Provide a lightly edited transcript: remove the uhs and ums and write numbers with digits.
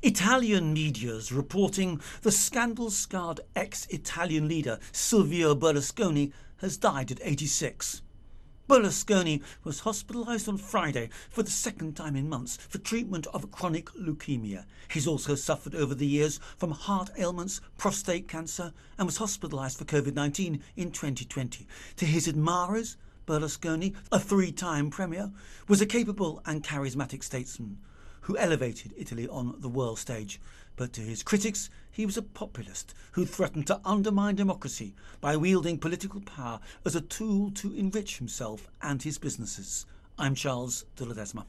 Italian media's reporting the scandal-scarred ex-Italian leader Silvio Berlusconi has died at 86. Berlusconi was hospitalised on Friday for the second time in months for treatment of chronic leukemia. He's also suffered over the years from heart ailments, prostate cancer, and was hospitalised for COVID-19 in 2020. To his admirers, Berlusconi, a three-time premier, was a capable and charismatic statesman who elevated Italy on the world stage. But to his critics, he was a populist who threatened to undermine democracy by wielding political power as a tool to enrich himself and his businesses. I'm Charles de Ledesma.